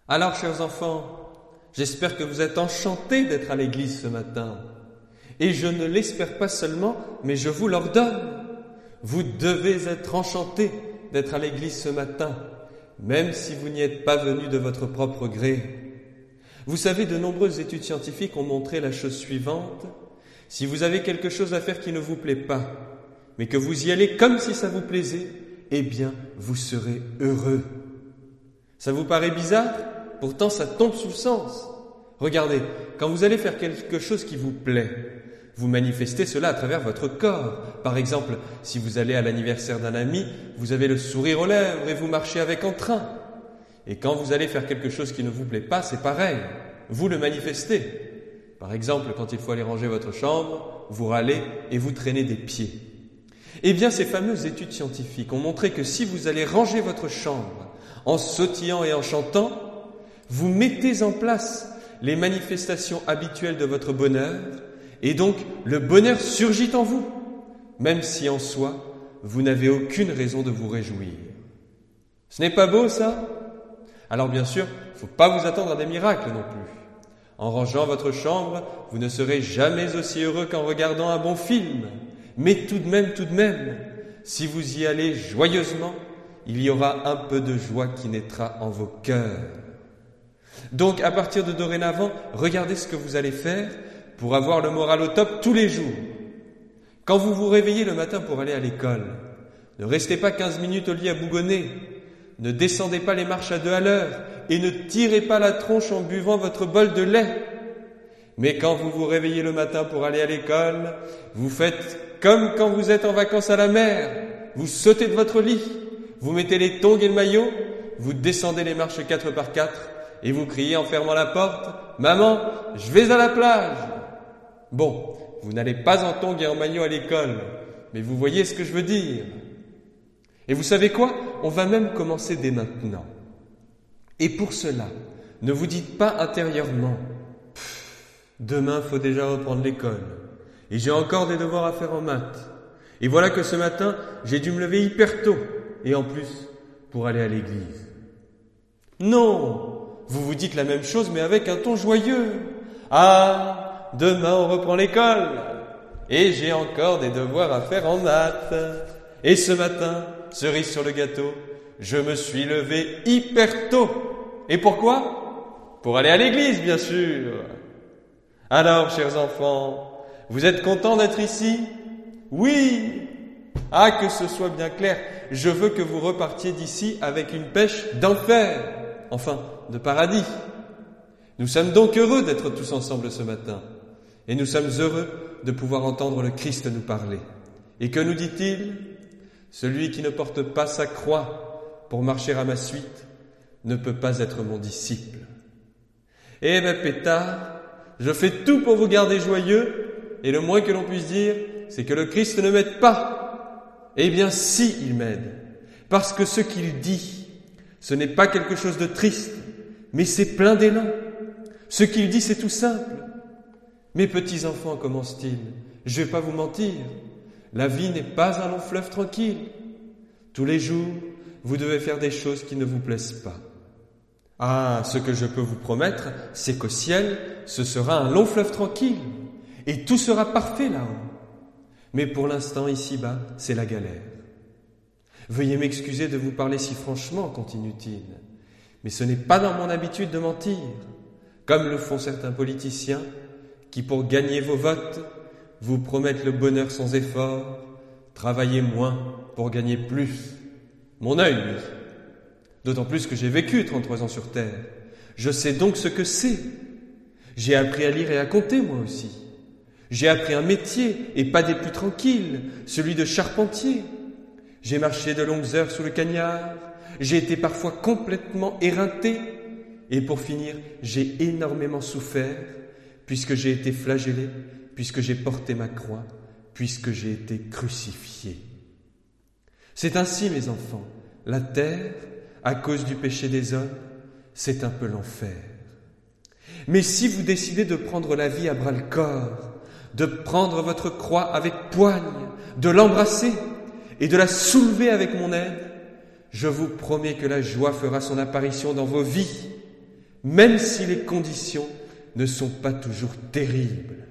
Alors, chers enfants, j'espère que vous êtes enchantés d'être à l'église ce matin. Et je ne l'espère pas seulement, mais je vous l'ordonne. Vous devez être enchantés d'être à l'église ce matin, même si vous n'y êtes pas venus de votre propre gré. Vous savez, de nombreuses études scientifiques ont montré la chose suivante. Si vous avez quelque chose à faire qui ne vous plaît pas, mais que vous y allez comme si ça vous plaisait, eh bien, vous serez heureux. Ça vous paraît bizarre ? Pourtant, ça tombe sous le sens. Regardez, quand vous allez faire quelque chose qui vous plaît, vous manifestez cela à travers votre corps. Par exemple, si vous allez à l'anniversaire d'un ami, vous avez le sourire aux lèvres et vous marchez avec entrain. Et quand vous allez faire quelque chose qui ne vous plaît pas, c'est pareil. Vous le manifestez. Par exemple, quand il faut aller ranger votre chambre, vous râlez et vous traînez des pieds. Eh bien, ces fameuses études scientifiques ont montré que si vous allez ranger votre chambre en sautillant et en chantant, vous mettez en place les manifestations habituelles de votre bonheur, et donc le bonheur surgit en vous, même si en soi, vous n'avez aucune raison de vous réjouir. Ce n'est pas beau, ça ? Alors bien sûr, il ne faut pas vous attendre à des miracles non plus. En rangeant votre chambre, vous ne serez jamais aussi heureux qu'en regardant un bon film. Mais tout de même, si vous y allez joyeusement, il y aura un peu de joie qui naîtra en vos cœurs. Donc, à partir de dorénavant, regardez ce que vous allez faire pour avoir le moral au top tous les jours. Quand vous vous réveillez le matin pour aller à l'école, ne restez pas 15 minutes au lit à bougonner, ne descendez pas les marches à 2 à l'heure et ne tirez pas la tronche en buvant votre bol de lait. Mais quand vous vous réveillez le matin pour aller à l'école, vous faites comme quand vous êtes en vacances à la mer. Vous sautez de votre lit, vous mettez les tongs et le maillot, vous descendez les marches 4 par 4 et vous criez en fermant la porte « Maman, je vais à la plage !» Bon, vous n'allez pas en tongs et en maillot à l'école, mais vous voyez ce que je veux dire. Et vous savez quoi ? On va même commencer dès maintenant. Et pour cela, ne vous dites pas intérieurement « Demain, faut déjà reprendre l'école. Et j'ai encore des devoirs à faire en maths. Et voilà que ce matin, j'ai dû me lever hyper tôt. Et en plus, pour aller à l'église. » Non, vous vous dites la même chose, mais avec un ton joyeux. « Ah, demain on reprend l'école. Et j'ai encore des devoirs à faire en maths. Et ce matin, cerise sur le gâteau, je me suis levé hyper tôt. Et pourquoi ? Pour aller à l'église, bien sûr. Alors, chers enfants, vous êtes contents d'être ici ? Oui. Ah, que ce soit bien clair, je veux que vous repartiez d'ici avec une pêche d'enfer, enfin, de paradis. Nous sommes donc heureux d'être tous ensemble ce matin, et nous sommes heureux de pouvoir entendre le Christ nous parler. Et que nous dit-il ? Celui qui ne porte pas sa croix pour marcher à ma suite ne peut pas être mon disciple. Eh ben pétard, je fais tout pour vous garder joyeux, et le moins que l'on puisse dire, c'est que le Christ ne m'aide pas. Eh bien si, il m'aide, parce que ce qu'il dit, ce n'est pas quelque chose de triste, mais c'est plein d'élan. Ce qu'il dit, c'est tout simple. Mes petits enfants, commence-t-il, je vais pas vous mentir, la vie n'est pas un long fleuve tranquille. Tous les jours, vous devez faire des choses qui ne vous plaisent pas. Ah, ce que je peux vous promettre, c'est qu'au ciel, ce sera un long fleuve tranquille, et tout sera parfait là-haut. Mais pour l'instant, ici-bas, c'est la galère. Veuillez m'excuser de vous parler si franchement, continue-t-il, mais ce n'est pas dans mon habitude de mentir, comme le font certains politiciens qui, pour gagner vos votes, vous promettent le bonheur sans effort, travailler moins pour gagner plus. Mon œil, oui. D'autant plus que j'ai vécu 33 ans sur Terre. Je sais donc ce que c'est. J'ai appris à lire et à compter, moi aussi. J'ai appris un métier, et pas des plus tranquilles, celui de charpentier. J'ai marché de longues heures sous le cagnard. J'ai été parfois complètement éreinté. Et pour finir, j'ai énormément souffert, puisque j'ai été flagellé, puisque j'ai porté ma croix, puisque j'ai été crucifié. C'est ainsi, mes enfants, la terre, à cause du péché des hommes, c'est un peu l'enfer. Mais si vous décidez de prendre la vie à bras-le-corps, de prendre votre croix avec poigne, de l'embrasser et de la soulever avec mon aide, je vous promets que la joie fera son apparition dans vos vies. même si les conditions ne sont pas toujours terribles.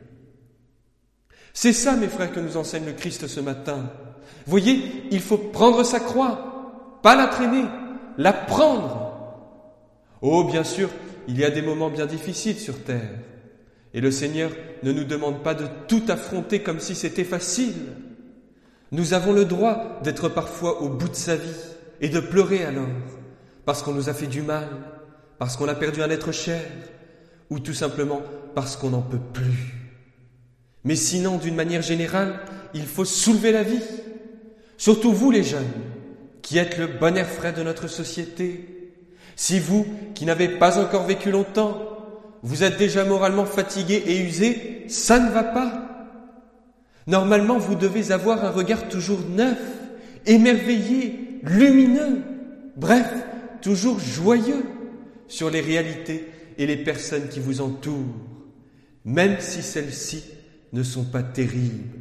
C'est ça, mes frères, que nous enseigne le Christ ce matin. Voyez, il faut prendre sa croix, pas la traîner, la prendre. Oh, bien sûr, il y a des moments bien difficiles sur terre. Et le Seigneur ne nous demande pas de tout affronter comme si c'était facile. Nous avons le droit d'être parfois au bout de sa vie et de pleurer alors, parce qu'on nous a fait du mal, parce qu'on a perdu un être cher, ou tout simplement parce qu'on n'en peut plus. Mais sinon, d'une manière générale, il faut soulever la vie. Surtout vous les jeunes, qui êtes le bon air frais de notre société. Si vous, qui n'avez pas encore vécu longtemps, vous êtes déjà moralement fatigué et usé, ça ne va pas. Normalement, vous devez avoir un regard toujours neuf, émerveillé, lumineux, bref, toujours joyeux sur les réalités et les personnes qui vous entourent, même si celles-ci ne sont pas terribles.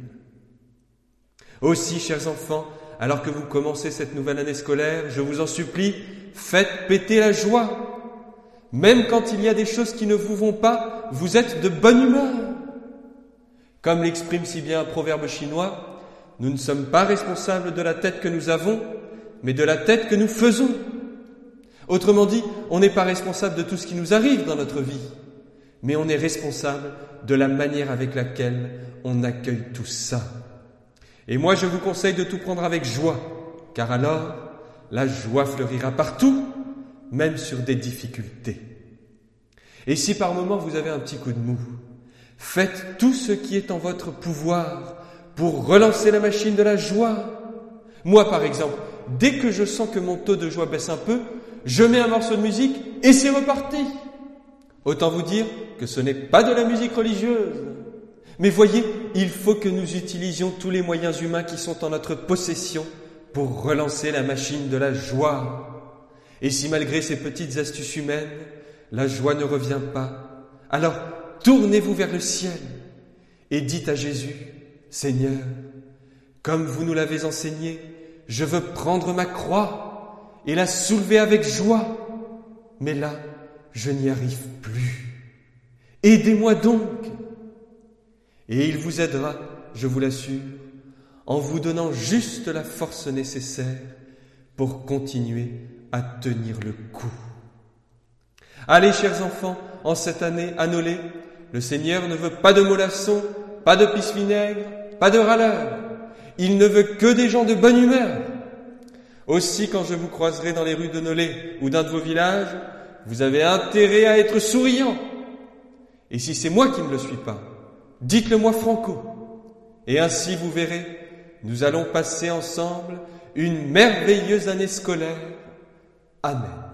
Aussi, chers enfants, alors que vous commencez cette nouvelle année scolaire, je vous en supplie, faites péter la joie. Même quand il y a des choses qui ne vous vont pas, vous êtes de bonne humeur. Comme l'exprime si bien un proverbe chinois, nous ne sommes pas responsables de la tête que nous avons, mais de la tête que nous faisons. Autrement dit, on n'est pas responsable de tout ce qui nous arrive dans notre vie, mais on est responsable de la manière avec laquelle on accueille tout ça. Et moi, je vous conseille de tout prendre avec joie, car alors, la joie fleurira partout, même sur des difficultés. Et si par moment vous avez un petit coup de mou, faites tout ce qui est en votre pouvoir pour relancer la machine de la joie. Moi, par exemple, dès que je sens que mon taux de joie baisse un peu, je mets un morceau de musique et c'est reparti. Autant vous dire que ce n'est pas de la musique religieuse. Mais voyez, il faut que nous utilisions tous les moyens humains qui sont en notre possession pour relancer la machine de la joie. Et si malgré ces petites astuces humaines, la joie ne revient pas, alors tournez-vous vers le ciel et dites à Jésus, « Seigneur, comme vous nous l'avez enseigné, je veux prendre ma croix et la soulever avec joie, mais là, je n'y arrive plus. Aidez-moi donc !» Et il vous aidera, je vous l'assure, en vous donnant juste la force nécessaire pour continuer à tenir le coup. Allez, chers enfants, en cette année annolée, le Seigneur ne veut pas de mollassons, pas de pisse-vinaigre, pas de râleurs. Il ne veut que des gens de bonne humeur. Aussi, quand je vous croiserai dans les rues de Nolay ou d'un de vos villages, vous avez intérêt à être souriant. Et si c'est moi qui ne le suis pas, dites-le moi franco. Et ainsi, vous verrez, nous allons passer ensemble une merveilleuse année scolaire. Amen.